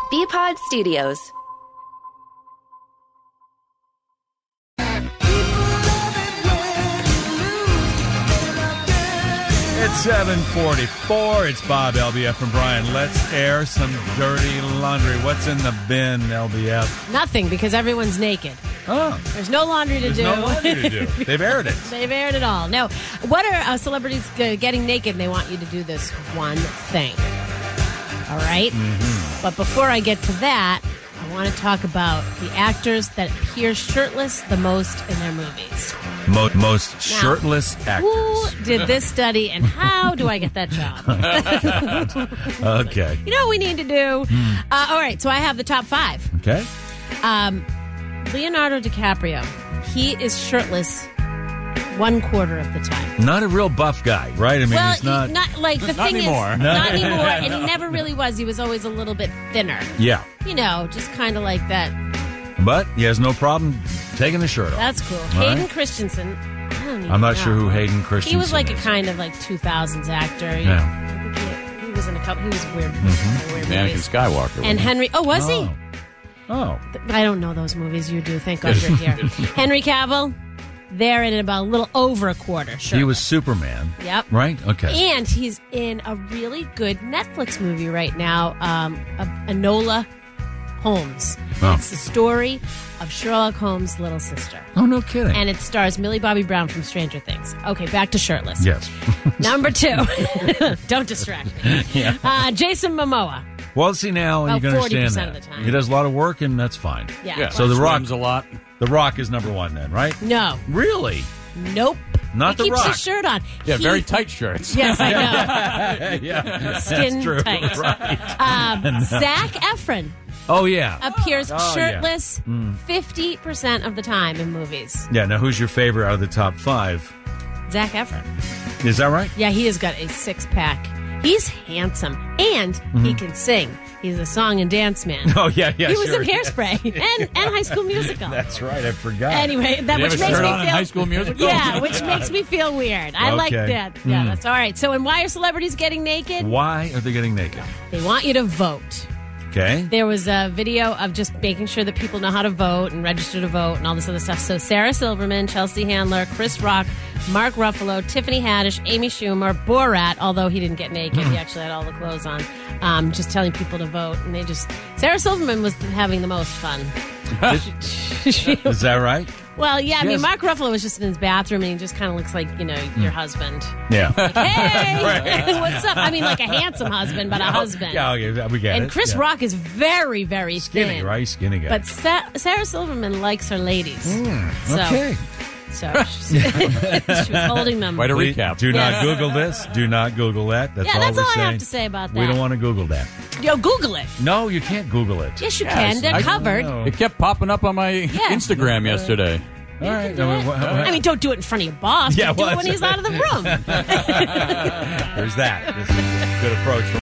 Bpod Studios. It's 7:44. It's Bob, LBF, and Brian. Let's air some dirty laundry. What's in the bin, LBF? Nothing, because everyone's naked. Oh. There's no laundry to do. There's no laundry to do. They've aired it. They've aired it all. No. What are celebrities getting naked, and they want you to do this one thing. All right? Mm-hmm. But before I get to that, I want to talk about the actors that appear shirtless the most in their movies. Most shirtless actors. Who did this study, and how do I get that job? Okay. You know what we need to do? All right, so I have the top 5. Okay. Leonardo DiCaprio, he is shirtless 1/4 of the time. Not a real buff guy, right? I mean, Well, he's not. like the thing anymore. is, not anymore, and he never really was. He was always a little bit thinner. Yeah. You know, just kind of like that. But he has no problem taking the shirt off. That's cool. All Hayden right. Christensen. I'm not sure who Hayden Christensen He was like a is. kind of like 2000s actor. Yeah. I think he was in a couple. He was weird. Weird Anakin movies. Skywalker. And Henry. Oh, was he? Oh. I don't know those movies. You do. Thank God you're here. Henry Cavill. They're in about a little over 1/4. Sure. He was Superman. Yep. Right? Okay. And he's in a really good Netflix movie right now, Enola Holmes. Oh. It's the story of Sherlock Holmes' little sister. Oh, no kidding. And it stars Millie Bobby Brown from Stranger Things. Okay, back to shirtless. Yes. Number 2. Don't distract me. Yeah. Jason Momoa. Well, see, now you About can understand 40% that. of the time. He does a lot of work, and that's fine. Yeah. So The Rock, swims a lot. The Rock is number 1 then, right? No. Really? Nope. Not he The keeps Rock. his shirt on. Yeah, He- very tight shirts. Yes, I know. Yeah, Skin that's true. tight. Right. Zac Efron Oh, yeah. appears Oh, yeah. shirtless 50% of the time in movies. Yeah, now who's your favorite out of the top 5? Zac Efron. Is that right? Yeah, he has got a 6-pack. He's handsome, and he can sing. He's a song and dance man. Oh, yeah, He was sure. in Hairspray and High School Musical. That's right, I forgot. Anyway, that Did which he have makes a me shirt on in feel High School Musical? Yeah, which makes me feel weird. I like Okay. that. Yeah, that's all right. So, and why are celebrities getting naked? Why are they getting naked? They want you to vote. Okay. There was a video of just making sure that people know how to vote and register to vote and all this other stuff. So Sarah Silverman, Chelsea Handler, Chris Rock, Mark Ruffalo, Tiffany Haddish, Amy Schumer, Borat, although he didn't get naked. He actually had all the clothes on. Just telling people to vote. And they just... Sarah Silverman was having the most fun. Is that right? Well, yeah, I mean, Yes. Mark Ruffalo was just in his bathroom and he just kind of looks like, you know, your husband. Yeah. Hey, what's up? I mean, like a handsome husband, but a husband. Yeah, okay, we get it. And Chris Yeah. Rock is very, very Skinny, thin. right? Skinny guy. But Sarah Silverman likes her ladies. Okay. So she was holding them. Quite a Please recap. Do not Yes. Google this. Do not Google that. That's Yeah, all that's we're all I saying. have to say about We that. don't want to Google that. Yo, Google it. No, you can't Google it. Yes, you Yes, can. They're I- covered. No. It kept popping up on my Instagram yesterday. All right. Do it. I mean, don't do it in front of your boss. Yeah, Just do well, it when he's out of the room. there's that. This is a good approach.